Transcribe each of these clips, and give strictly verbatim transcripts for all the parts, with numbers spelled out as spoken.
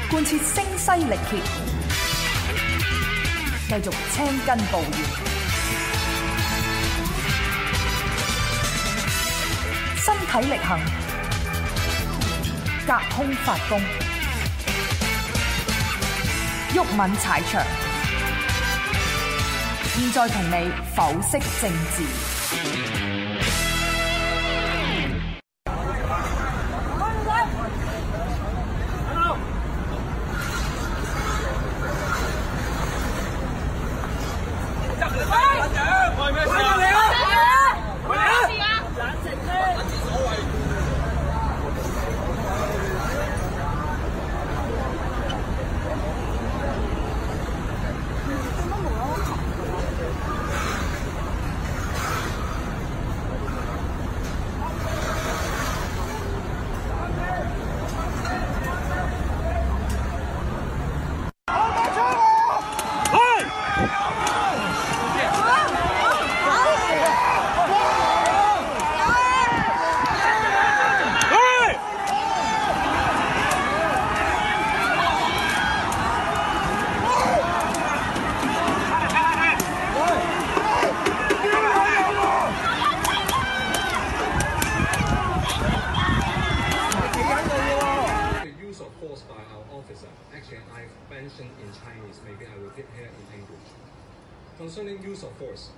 貫徹聲嘶力竭，繼續青筋暴現，身體力行，隔空發功，毓民踩場。現在同你剖析政治。 In Chinese, maybe I will get here in English. Concerning use of force.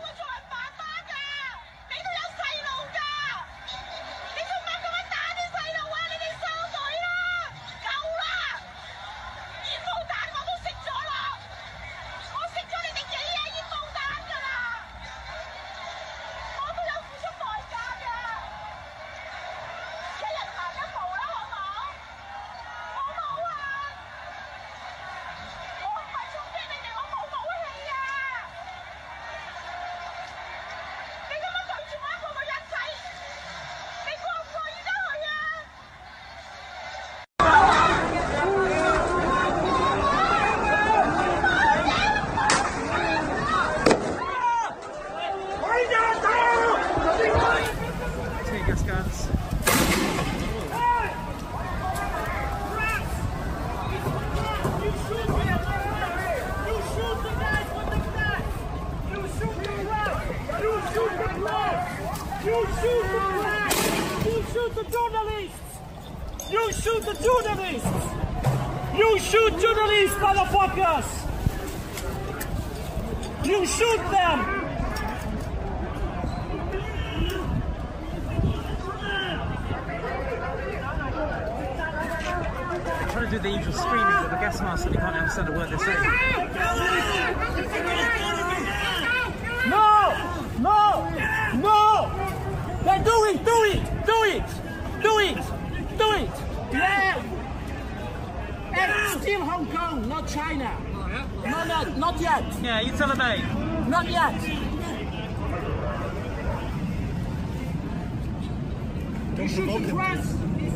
Do the usual screaming with the gas mask and you can't understand a word they're saying. No! No! No! Then do it! Do it! Do it! Do it! Do it! Yeah! And still Hong Kong, not China. Oh, yeah? No, not, not yet. Yeah, you tell them, mate. Not yet. You should press.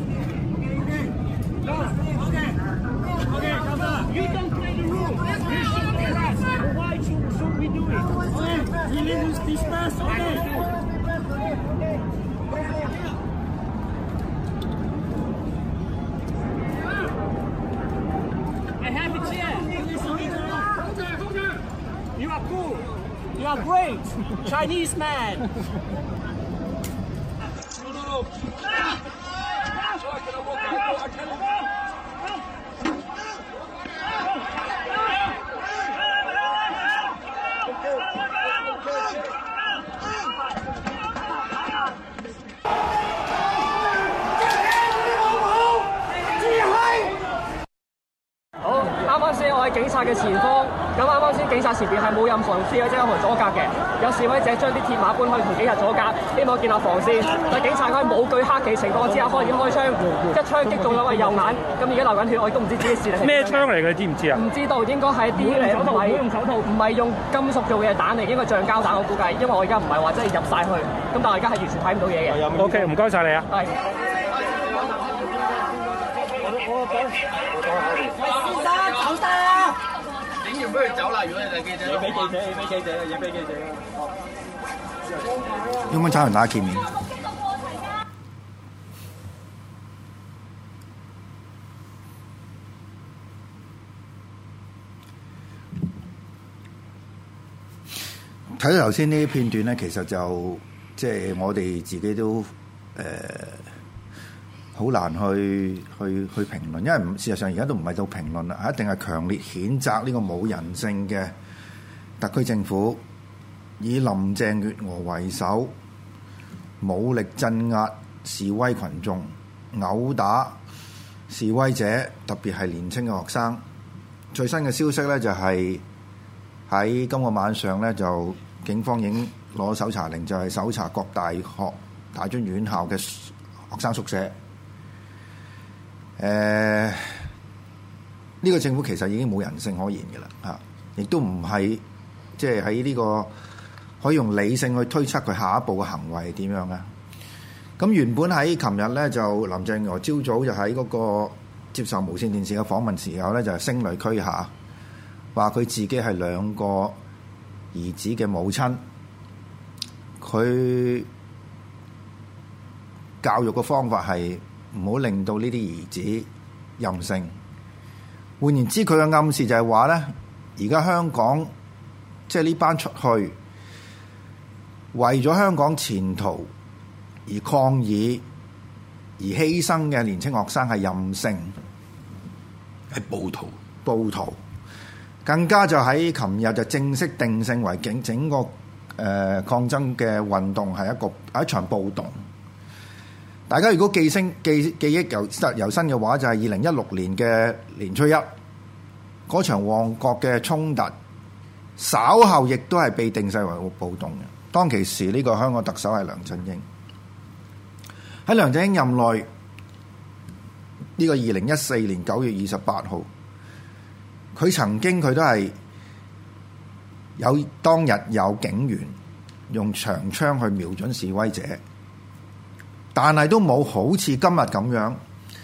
No, okay. Okay, come on. You don't play the rules. You should press. Why should, should we do it? Okay, we lose this pass. Okay. I have it here. You are cool. You are great. Chinese man. No, no, no. 好，啱啱先我喺警察嘅前方，咁啱啱先警察前邊係冇任何示威者任何阻隔嘅，有示威者將啲鐵馬搬去同警察阻隔，希望建立防線。但警察喺冇舉黑旗情況之下開始開槍，一槍擊中咗我右眼，咁而家流緊血，我亦都唔知自己事嚟。 咩槍嚟嘅？知唔知啊？ 唔知道，應該係啲誒唔係用手套，唔係用金屬做嘅彈嚟，應該橡膠彈我估計，因為我而家唔係話真係入晒去，咁但係而家係完全睇唔到嘢嘅。 O K， 唔該晒你啊。係。 先生，走得啦！ 警員不如走啦！如果你係記者，要俾記者，要俾記者，要俾記者。 有冇找人大家見面？ 睇到頭先呢啲片段咧，其實就即係、就是、我哋自己都誒好、呃、難去去去評論，因為唔事實上而家都唔係到評論啦，一定係強烈譴責呢個冇人性嘅特區政府，以林鄭月娥為首，武力鎮壓示威群眾，毆打示威者，特別係年輕嘅學生。最新嘅消息咧就係喺今個晚上咧，就警方已經攞搜查令，就係、是、搜查各大學、大專院校嘅學生宿舍。誒、呃，呢、這個政府其實已經冇人性可言嘅啦，嚇！亦都唔係即係喺呢個可以用理性去推測佢下一步嘅行為係點樣啊？咁原本喺琴日咧，就林鄭月娥朝早就喺嗰個接受無線電視嘅訪問時候咧，就係聲淚俱下，話佢自己係兩個兒子嘅母親，佢教育嘅方法係唔好令到呢啲兒子任性。換言之，佢嘅暗示就係話咧，而家香港即係呢班出去為咗香港前途而抗議而犧牲嘅年青學生係任性，係暴徒，暴徒。更加就喺琴日就正式定性為整整個誒、呃、抗爭嘅運動係一個係一場暴動。大家如果記聲記記憶猶猶新嘅話，就係二零一六年嘅年初一嗰場旺角嘅衝突，稍後亦都係被定性為暴動嘅。當其時呢個香港特首係梁振英。喺梁振英任內，呢、這個二零一四年九月二十八號，佢曾經佢都係有當日有警員用長槍去瞄準示威者，但係都冇好似今日咁樣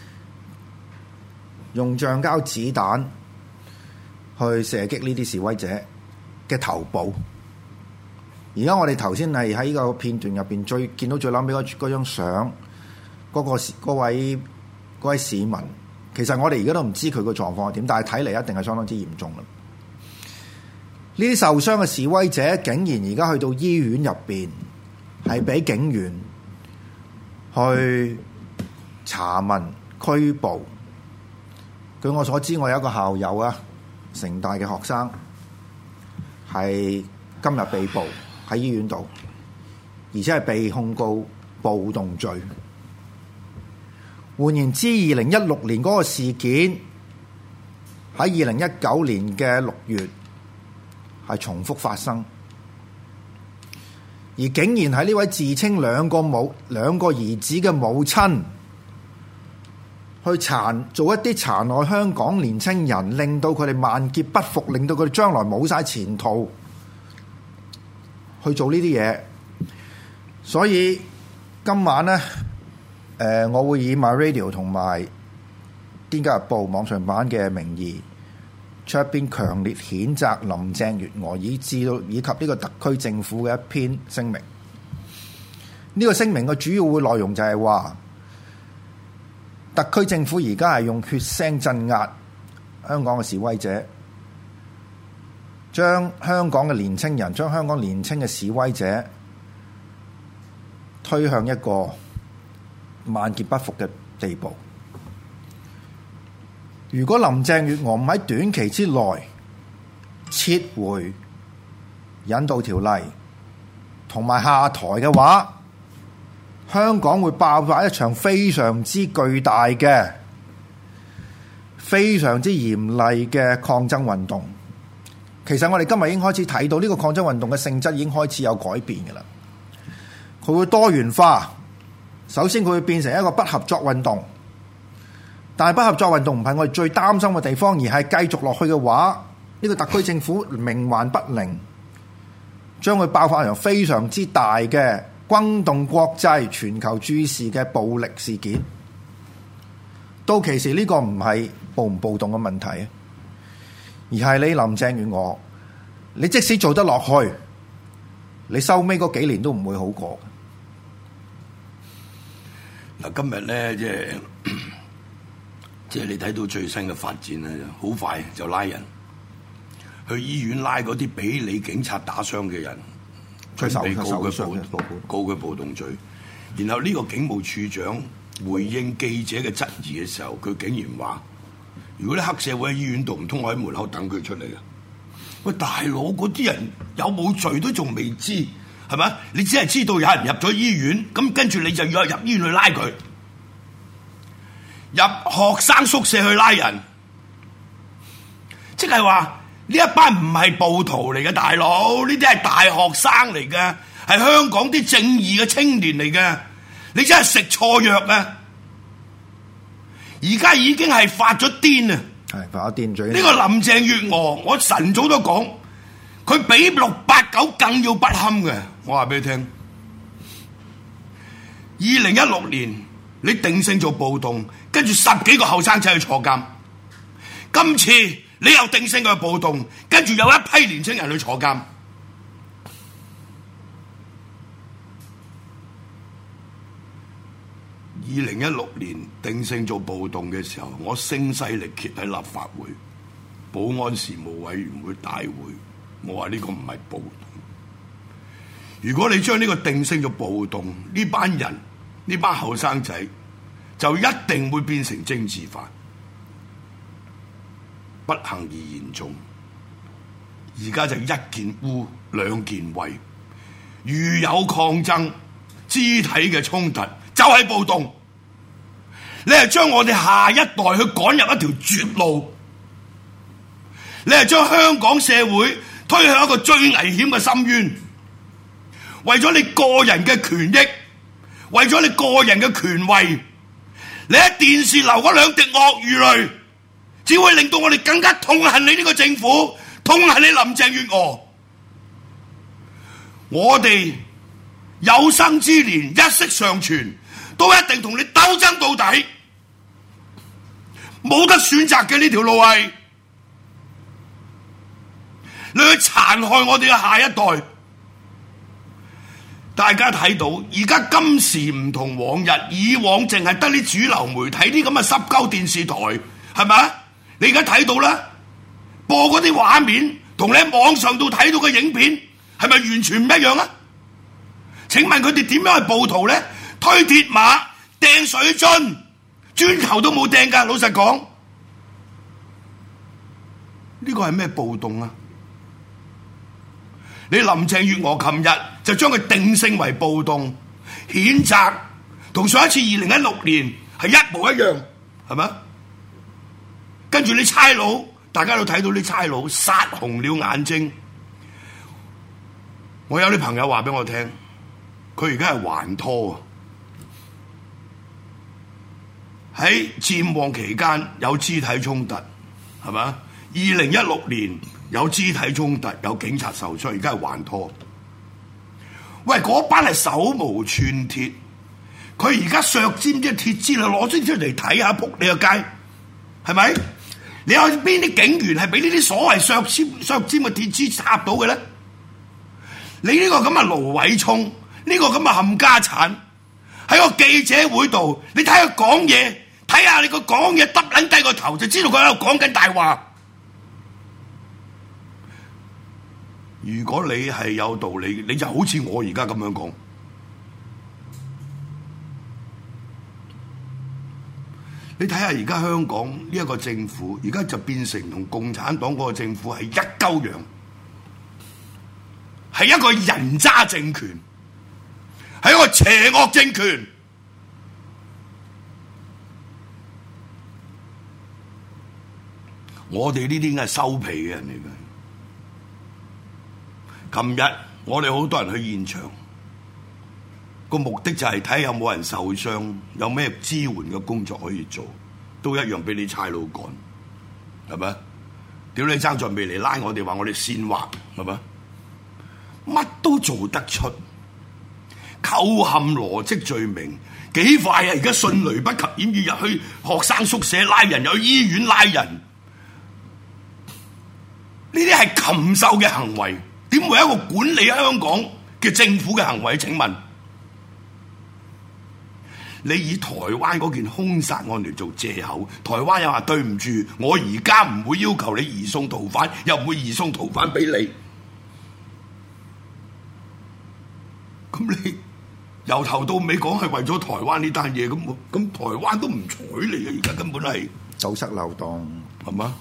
用橡膠子彈去射擊呢啲示威者嘅頭部。而家我哋頭先係喺呢個片段入邊最見到最撚尾嗰張相。嗰、那個嗰位嗰位市民，其實我哋而家都唔知佢個狀況係點，但係睇嚟一定係相當之嚴重啦。呢啲受傷嘅示威者，竟然而家去到醫院入邊，係俾警員去查問拘捕。據我所知，我有一個校友啊，城大嘅學生係今日被捕喺醫院度，而且係被控告暴動罪。換言之，二零一六年嗰個事件喺二零一九年嘅六月係重複發生，而竟然喺呢位自稱兩個母兩個兒子嘅母親去殘做一啲殘害香港年青人，令到佢哋萬劫不復，令到佢哋將來冇晒前途，去做呢啲嘢。所以今晚呢。誒、呃，我會以 MyRadio 同埋《癲狗日報》網上版嘅名義出一篇強烈譴責林鄭月娥以至到以及呢個特區政府嘅一篇聲明。呢、這個聲明嘅主要會內容就係話，特區政府而家係用血腥鎮壓香港嘅示威者，將香港嘅年青人，將香港年青嘅示威者推向一個萬劫不復嘅地步。如果林鄭月娥唔喺短期之內撤回引渡條例同埋下台嘅話，香港會爆發一場非常之巨大嘅、非常之嚴厲嘅抗爭運動。其實我哋今日已經開始睇到呢個抗爭運動嘅性質已經開始有改變嘅啦。佢會多元化。首先佢會變成一個不合作運動，但係不合作運動唔係我哋最擔心嘅地方，而係繼續落去嘅話，呢個特區政府冥頑不靈，將會爆發一場非常之大嘅轟動國際、全球注視嘅暴力事件。到其時呢個唔係暴唔暴動嘅問題，而係你林鄭月娥，你即使做得落去，你收尾嗰幾年都唔會好過。 嗱，今日咧即係即係你睇到最新嘅發展咧，好快就拉人去醫院拉嗰啲俾你警察打傷嘅人， 準備告佢手暴告佢暴動罪。然後呢個警務處長回應記者嘅質疑嘅時候，佢竟然話：如果啲黑社會喺醫院度，唔通我喺門口等佢出嚟啊？喂，大佬，嗰啲人有冇罪都仲未知，係咪？你只係知道有人入咗醫院，咁跟住你就要入醫院去拉佢，入學生宿舍去拉人，即係話呢一班唔係暴徒嚟嘅，大佬，呢啲係大學生嚟嘅，係香港啲正義嘅青年嚟嘅，你真係食錯藥啊！而家已經係發咗癲啊！ 係發咗癲嘴。 呢個林鄭月娥，我晨早都講，佢比六八九更要不堪嘅。我話俾你聽，二零一六年你定性做暴動，跟住十幾個後生仔去坐監。今次你又定性佢暴動，跟住有一批年青人去坐監。二零一六年定性做暴動嘅時候，我聲嘶力竭喺立法會保安事務委員會大會，我話呢個唔係暴動。如果你將呢個定性做暴動，呢班人呢班後生仔就一定會變成政治犯，不幸而言中。而家就一件污兩件穢，如有抗爭肢體嘅衝突就係暴動。你係將我哋下一代去趕入一條絕路，你係將香港社會推向一個最危險嘅深淵。為咗你個人嘅權益，為咗你個人嘅權位，你喺電視流嗰兩滴鱷魚淚，只會令到我哋更加痛恨你呢個政府，痛恨你林鄭月娥。我哋有生之年一息尚存，都一定同你鬥爭到底，冇得選擇嘅。呢條路係你去殘害我哋嘅下一代。大家睇到而家今時唔同往日，以往淨係得啲主流媒體啲咁嘅濕鳩電視台，係咪？你而家睇到啦，播嗰啲畫面同你喺網上度睇到嘅影片係咪完全唔一樣啊？請問佢哋點樣係暴徒咧？推鐵馬、掟水樽、磚頭都冇掟㗎。老實講，呢個係咩暴動啊？你林鄭月娥琴日就將佢定性為暴動，譴責同上一次二零一六年係一模一樣，係咪？跟住你差佬，大家都睇到啲差佬殺紅了眼睛。我有啲朋友話俾我聽，佢而家係還拖啊！喺佔旺期間有肢體衝突，係咪？二零一六年有肢體衝突，有警察受傷，而家係還拖。喂，嗰班係手無寸鐵，佢而家削尖啲鐵枝啦，攞出出嚟睇下，仆你個街，係咪？你有邊啲警員係俾呢啲所謂削尖削尖嘅鐵枝插到嘅咧？你呢個咁嘅盧偉聰，呢個咁嘅冚家產，喺個記者會度，你睇佢講嘢，睇下你個講嘢耷撚低個頭，就知道佢喺度講緊大話。如果你係有道理，你就好似我而家咁樣講。你睇下而家香港呢一個政府，而家就變成同共產黨嗰個政府係一鳩樣，係一個人渣政權，係一個邪惡政權。我哋呢啲應該係收皮嘅人嚟嘅。琴日我哋好多人去現場，個目的就係睇有冇人受傷，有咩支援嘅工作可以做，都一樣俾你差佬趕，係咪？屌你爭在未嚟拉我哋，話我哋煽惑，係咪？乜都做得出，構陷邏輯罪名幾快啊！而家迅雷不及掩耳，入去學生宿舍拉人，又去醫院拉人，呢啲係禽獸嘅行為。點會一個管理香港嘅政府嘅行為？請問你以台灣嗰件兇殺案嚟做藉口，台灣又話對唔住，我而家唔會要求你移送逃犯，又唔會移送逃犯俾你。 咁你由頭到尾講係為咗台灣呢單嘢，咁咁台灣都唔睬你啊！而家根本係堵塞漏洞， 係嘛？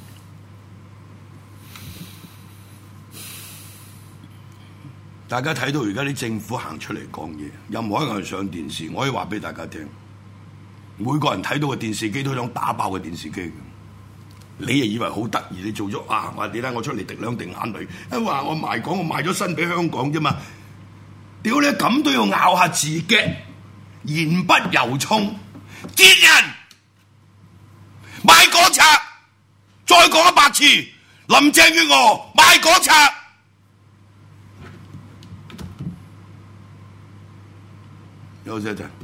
大家睇到而家啲政府行出嚟講嘢，任何一個人上電視，我可以話俾大家聽，每個人睇到嘅電視機都想打爆個電視機嘅。你又以為好得意？你做咗啊？話你睇我出嚟滴兩滴眼淚，一話我賣港，我賣咗身俾香港啫嘛！屌你咁都要咬下自己，言不由衷，賤人賣港賊！再講一百次，林鄭月娥賣港賊！休息一陣。